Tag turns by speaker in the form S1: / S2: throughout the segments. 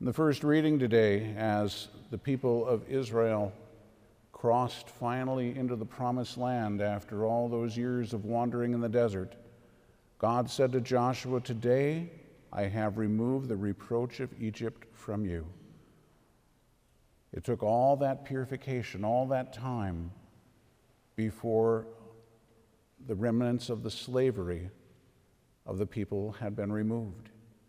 S1: In the first reading today, as the people of Israel crossed finally into the promised land after all those years of wandering in the desert, God said to Joshua, "Today I have removed the reproach of Egypt from you." It took all that purification, all that time before the remnants of the slavery of the people had been removed.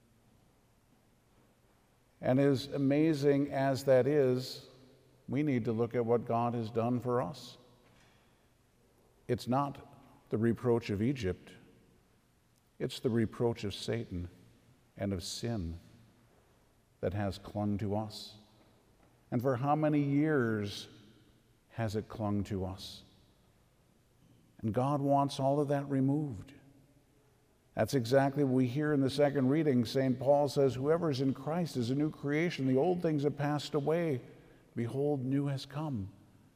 S1: And as amazing as that is, we need to look at what God has done for us. It's not the reproach of Egypt, it's the reproach of Satan and of sin that has clung to us. And for how many years has it clung to us? And God wants all of that removed. That's exactly what we hear in the second reading. St. Paul says, "Whoever is in Christ is a new creation. The old things have passed away. Behold, new has come."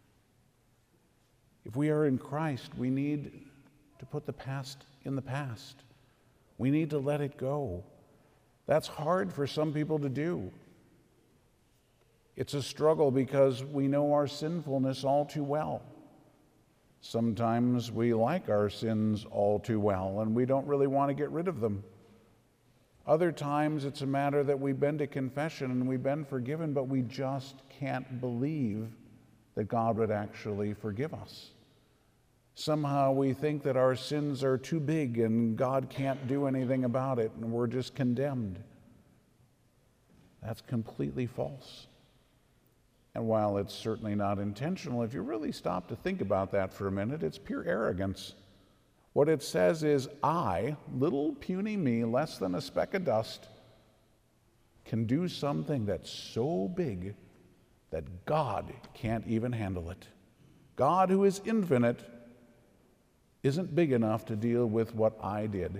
S1: If we are in Christ, we need to put the past in the past. We need to let it go. That's hard for some people to do. It's a struggle because we know our sinfulness all too well. Sometimes we like our sins all too well, and we don't really want to get rid of them. Other times it's a matter that we've been to confession and we've been forgiven, but we just can't believe that God would actually forgive us. Somehow we think that our sins are too big and God can't do anything about it, and we're just condemned. That's completely false. And while it's certainly not intentional, if you really stop to think about that for a minute, it's pure arrogance. What it says is, I, little puny me, less than a speck of dust, can do something that's so big that God can't even handle it. God, who is infinite, isn't big enough to deal with what I did.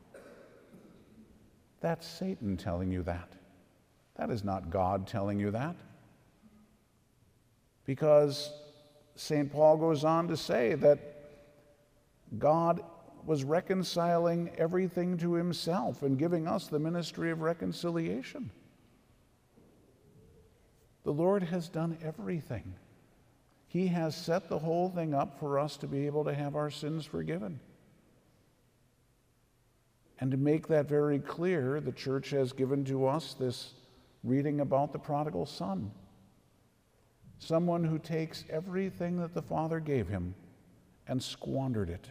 S1: That's Satan telling you that. That is not God telling you that. Because St. Paul goes on to say that God was reconciling everything to himself and giving us the ministry of reconciliation. The Lord has done everything. He has set the whole thing up for us to be able to have our sins forgiven. And to make that very clear, the church has given to us this reading about the prodigal son. Someone who takes everything that the Father gave him and squandered it.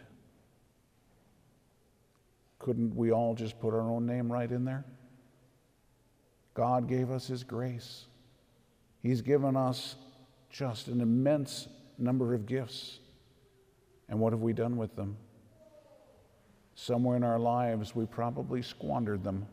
S1: Couldn't we all just put our own name right in there? God gave us his grace. He's given us just an immense number of gifts. And what have we done with them? Somewhere in our lives, we probably squandered them.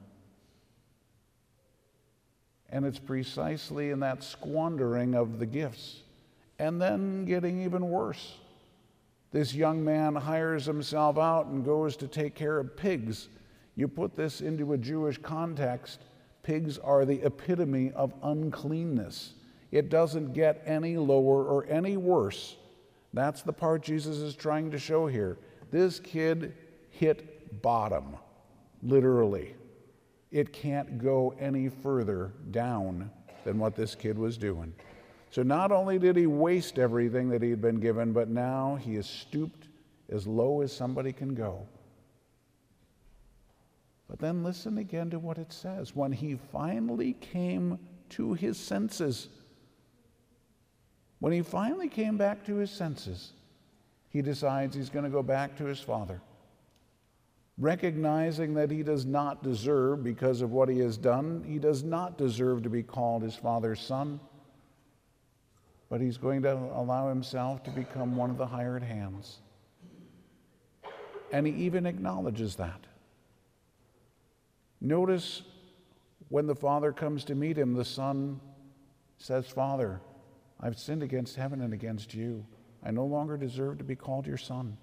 S1: And it's precisely in that squandering of the gifts, and then getting even worse. This young man hires himself out and goes to take care of pigs. You put this into a Jewish context, pigs are the epitome of uncleanness. It doesn't get any lower or any worse. That's the part Jesus is trying to show here. This kid hit bottom, literally. It can't go any further down than what this kid was doing. So not only did he waste everything that he had been given, but now he is stooped as low as somebody can go. But then listen again to what it says. When he finally came to his senses, when he finally came back to his senses, he decides he's going to go back to his father. Recognizing that he does not deserve, because of what he has done, he does not deserve to be called his father's son, but he's going to allow himself to become one of the hired hands. And he even acknowledges that. Notice when the father comes to meet him, the son says, "Father, I've sinned against heaven and against you. I no longer deserve to be called your son."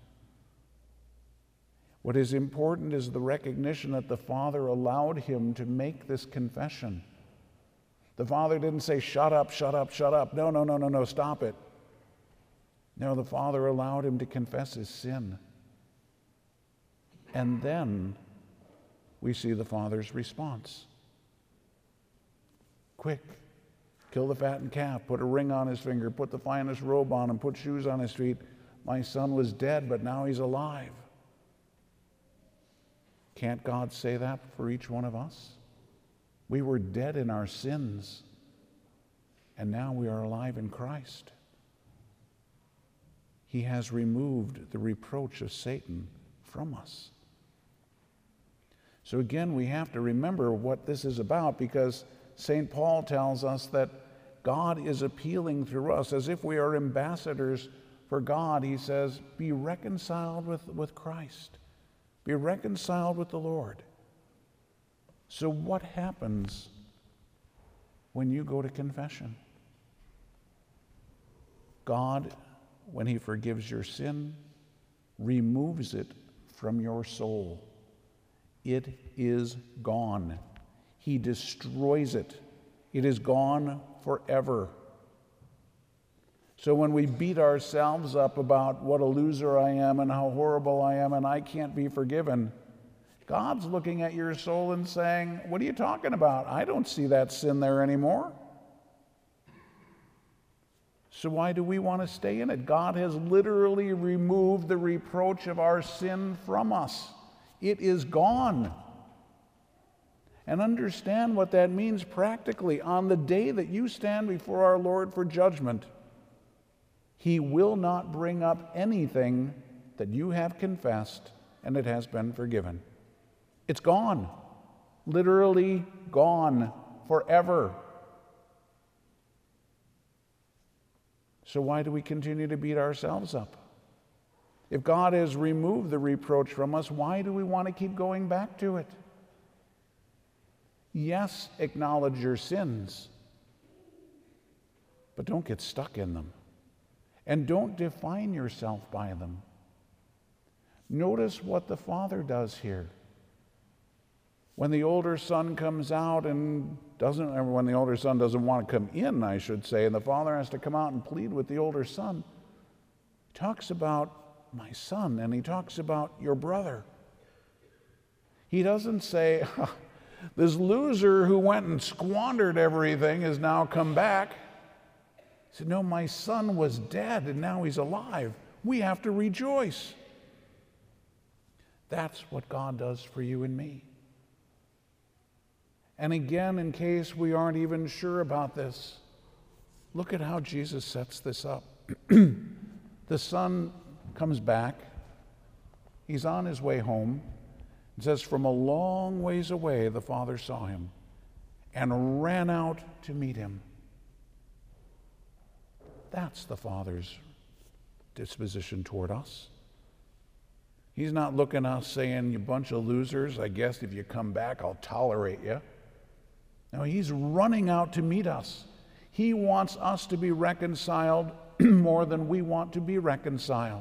S1: What is important is the recognition that the Father allowed him to make this confession. The Father didn't say, "Shut up, shut up, shut up. No, stop it." No, the Father allowed him to confess his sin. And then we see the Father's response. Quick, kill the fattened calf, put a ring on his finger, put the finest robe on him, put shoes on his feet. My son was dead, but now he's alive. Can't God say that for each one of us? We were dead in our sins, and now we are alive in Christ. He has removed the reproach of Satan from us. So again, we have to remember what this is about, because St. Paul tells us that God is appealing through us as if we are ambassadors for God. He says, be reconciled with Christ. Be reconciled with the Lord. So what happens when you go to confession? God, when he forgives your sin, removes it from your soul. It is gone. He destroys it. It is gone forever. So when we beat ourselves up about what a loser I am and how horrible I am and I can't be forgiven, God's looking at your soul and saying, what are you talking about? I don't see that sin there anymore. So why do we want to stay in it? God has literally removed the reproach of our sin from us. It is gone. And understand what that means practically. On the day that you stand before our Lord for judgment, he will not bring up anything that you have confessed and it has been forgiven. It's gone. Literally gone forever. So why do we continue to beat ourselves up? If God has removed the reproach from us, why do we want to keep going back to it? Yes, acknowledge your sins, but don't get stuck in them. And don't define yourself by them. Notice what the Father does here. When the older son comes out and when the older son doesn't want to come in, I should say, and the father has to come out and plead with the older son, he talks about my son, and he talks about your brother. He doesn't say, this loser who went and squandered everything has now come back. He said, no, my son was dead and now he's alive. We have to rejoice. That's what God does for you and me. And again, in case we aren't even sure about this, look at how Jesus sets this up. The son comes back. He's on his way home. It says, from a long ways away, the father saw him and ran out to meet him. That's the Father's disposition toward us. He's not looking at us saying, you bunch of losers, I guess if you come back, I'll tolerate you. No, he's running out to meet us. He wants us to be reconciled more than we want to be reconciled.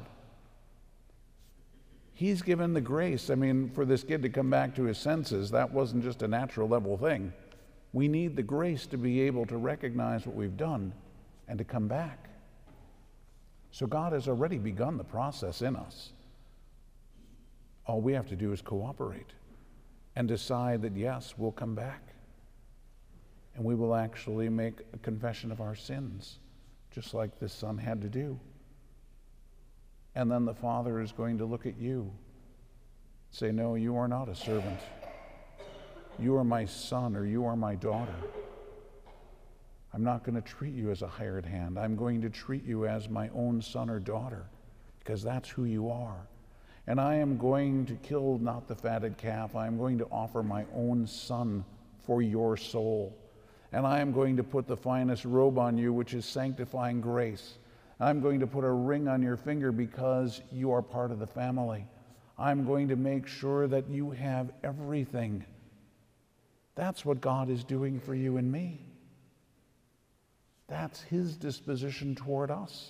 S1: He's given the grace. I mean, for this kid to come back to his senses, that wasn't just a natural level thing. We need the grace to be able to recognize what we've done and to come back. So God has already begun the process in us. All we have to do is cooperate and decide that, yes, we'll come back. And we will actually make a confession of our sins, just like this son had to do. And then the Father is going to look at you, say, no, you are not a servant. You are my son, or you are my daughter. I'm not going to treat you as a hired hand. I'm going to treat you as my own son or daughter, because that's who you are. And I am going to kill not the fatted calf. I am going to offer my own son for your soul. And I am going to put the finest robe on you, which is sanctifying grace. I'm going to put a ring on your finger because you are part of the family. I'm going to make sure that you have everything. That's what God is doing for you and me. That's his disposition toward us.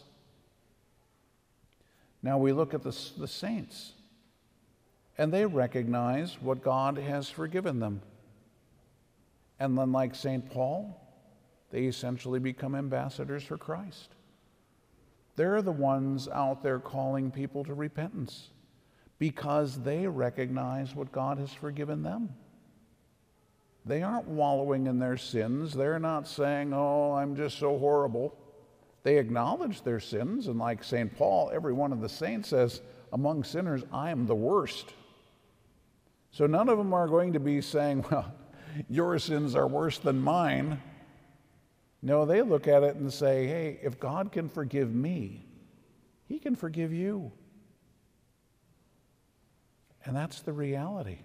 S1: Now we look at the saints, and they recognize what God has forgiven them. And then, like St. Paul, they essentially become ambassadors for Christ. They're the ones out there calling people to repentance because they recognize what God has forgiven them. They aren't wallowing in their sins. They're not saying, oh, I'm just so horrible. They acknowledge their sins, and like St. Paul, every one of the saints says, among sinners, I am the worst. So none of them are going to be saying, well, your sins are worse than mine. No, they look at it and say, hey, if God can forgive me, he can forgive you. And that's the reality.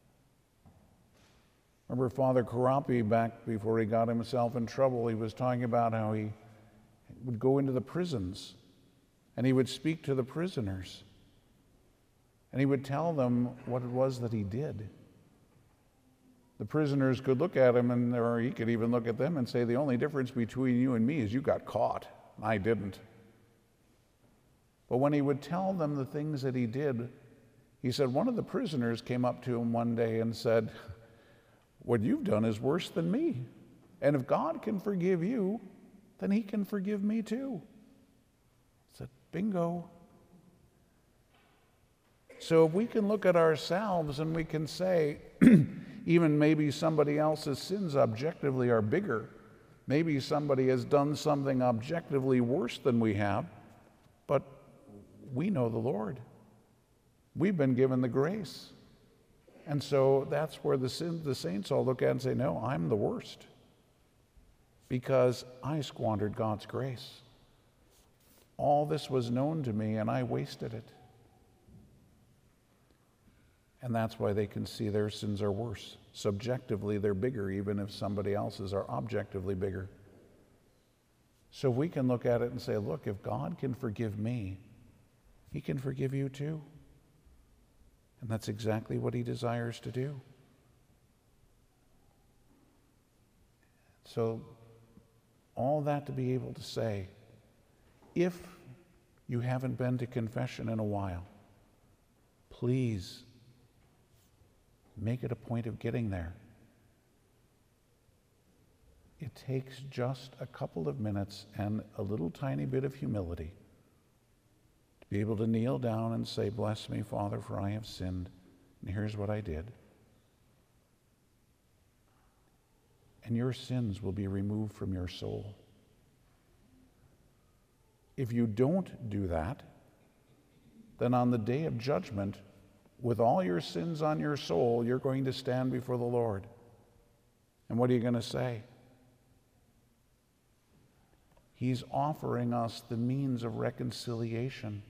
S1: Remember Father Karapi, back before he got himself in trouble, he was talking about how he would go into the prisons and he would speak to the prisoners and he would tell them what it was that he did. The prisoners could look at him, or he could even look at them and say, the only difference between you and me is you got caught, and I didn't. But when he would tell them the things that he did, he said one of the prisoners came up to him one day and said, what you've done is worse than me. And if God can forgive you, then he can forgive me too. I said, bingo. So if we can look at ourselves and we can say, even maybe somebody else's sins objectively are bigger. Maybe somebody has done something objectively worse than we have, but we know the Lord. We've been given the grace. And so that's where the saints all look at and say, no, I'm the worst because I squandered God's grace. All this was known to me and I wasted it. And that's why they can see their sins are worse. Subjectively, they're bigger, even if somebody else's are objectively bigger. So we can look at it and say, look, if God can forgive me, he can forgive you too. And that's exactly what he desires to do. So all that to be able to say, if you haven't been to confession in a while, please make it a point of getting there. It takes just a couple of minutes and a little tiny bit of humility to be able to kneel down and say, bless me, Father, for I have sinned, and here's what I did. And your sins will be removed from your soul. If you don't do that, then on the day of judgment, with all your sins on your soul, you're going to stand before the Lord. And what are you going to say? He's offering us the means of reconciliation.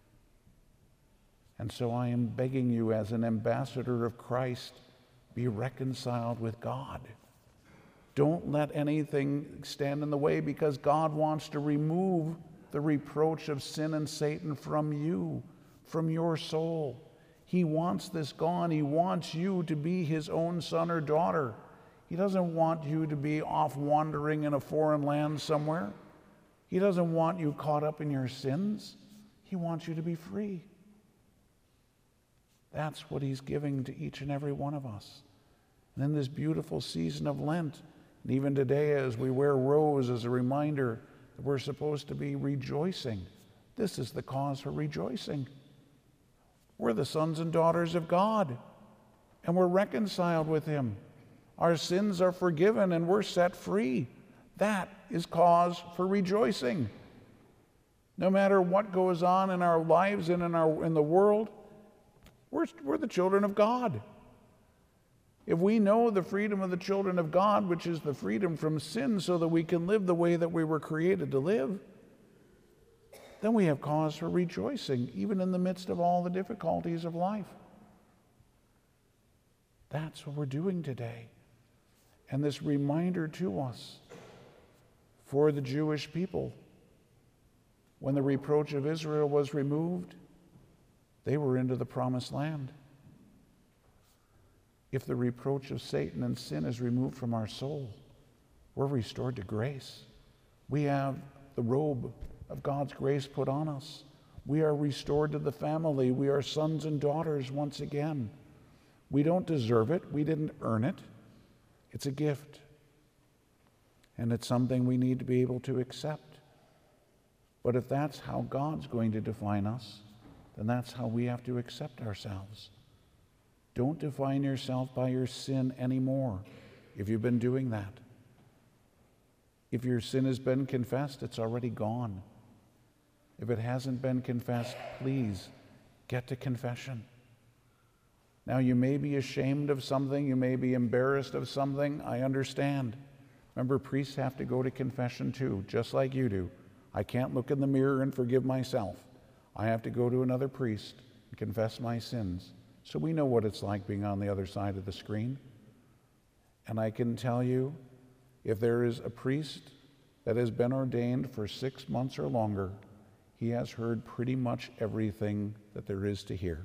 S1: And so I am begging you as an ambassador of Christ, be reconciled with God. Don't let anything stand in the way, because God wants to remove the reproach of sin and Satan from you, from your soul. He wants this gone. He wants you to be his own son or daughter. He doesn't want you to be off wandering in a foreign land somewhere. He doesn't want you caught up in your sins. He wants you to be free. That's what he's giving to each and every one of us. And in this beautiful season of Lent, and even today as we wear rose as a reminder that we're supposed to be rejoicing, this is the cause for rejoicing. We're the sons and daughters of God, and we're reconciled with him. Our sins are forgiven, and we're set free. That is cause for rejoicing. No matter what goes on in our lives and in the world, we're the children of God. If we know the freedom of the children of God, which is the freedom from sin so that we can live the way that we were created to live, then we have cause for rejoicing, even in the midst of all the difficulties of life. That's what we're doing today. And this reminder to us, for the Jewish people, when the reproach of Israel was removed, they were into the promised land. If the reproach of Satan and sin is removed from our soul, we're restored to grace. We have the robe of God's grace put on us. We are restored to the family. We are sons and daughters once again. We don't deserve it. We didn't earn it. It's a gift. And it's something we need to be able to accept. But if that's how God's going to define us, then that's how we have to accept ourselves. Don't define yourself by your sin anymore. if you've been doing that. If your sin has been confessed, it's already gone. If it hasn't been confessed, please get to confession. Now, you may be ashamed of something, you may be embarrassed of something, I understand. Remember, priests have to go to confession too, just like you do. I can't look in the mirror and forgive myself. I have to go to another priest and confess my sins. So we know what it's like being on the other side of the screen. And I can tell you, if there is a priest that has been ordained for 6 months or longer, he has heard pretty much everything that there is to hear.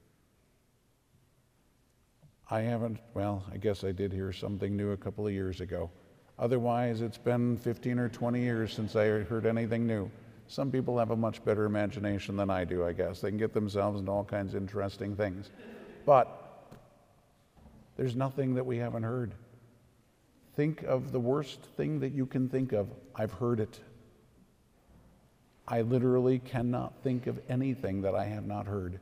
S1: I haven't, well, I guess I did hear something new a couple of years ago. Otherwise, it's been 15 or 20 years since I heard anything new. Some people have a much better imagination than I do, I guess. They can get themselves into all kinds of interesting things. But there's nothing that we haven't heard. Think of the worst thing that you can think of. I've heard it. I literally cannot think of anything that I have not heard.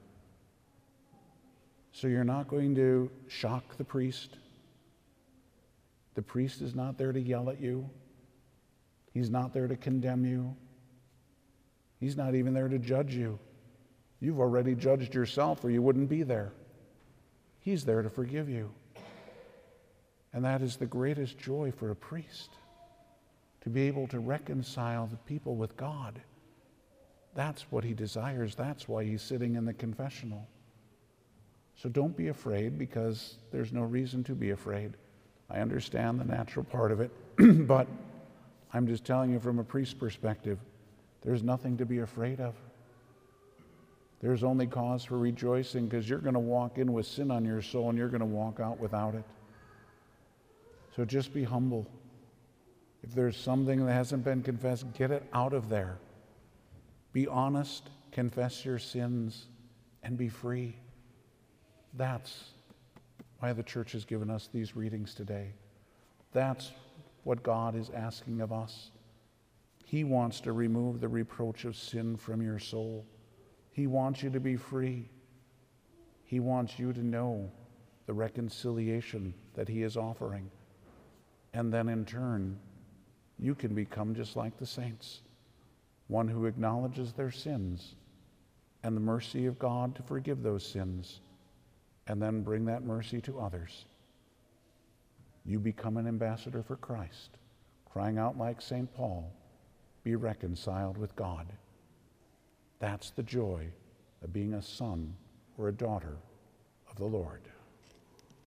S1: So you're not going to shock the priest. The priest is not there to yell at you. He's not there to condemn you. He's not even there to judge you. You've already judged yourself or you wouldn't be there. He's there to forgive you. And that is the greatest joy for a priest, to be able to reconcile the people with God. That's what he desires. That's why he's sitting in the confessional. So don't be afraid, because there's no reason to be afraid. I understand the natural part of it, but I'm just telling you from a priest's perspective, there's nothing to be afraid of. There's only cause for rejoicing, because you're going to walk in with sin on your soul and you're going to walk out without it. So just be humble. If there's something that hasn't been confessed, get it out of there. Be honest, confess your sins, and be free. That's why the church has given us these readings today. That's what God is asking of us. He wants to remove the reproach of sin from your soul. He wants you to be free. He wants you to know the reconciliation that he is offering. And then in turn, you can become just like the saints, one who acknowledges their sins and the mercy of God to forgive those sins, and then bring that mercy to others. You become an ambassador for Christ, crying out like St. Paul, be reconciled with God. That's the joy of being a son or a daughter of the Lord.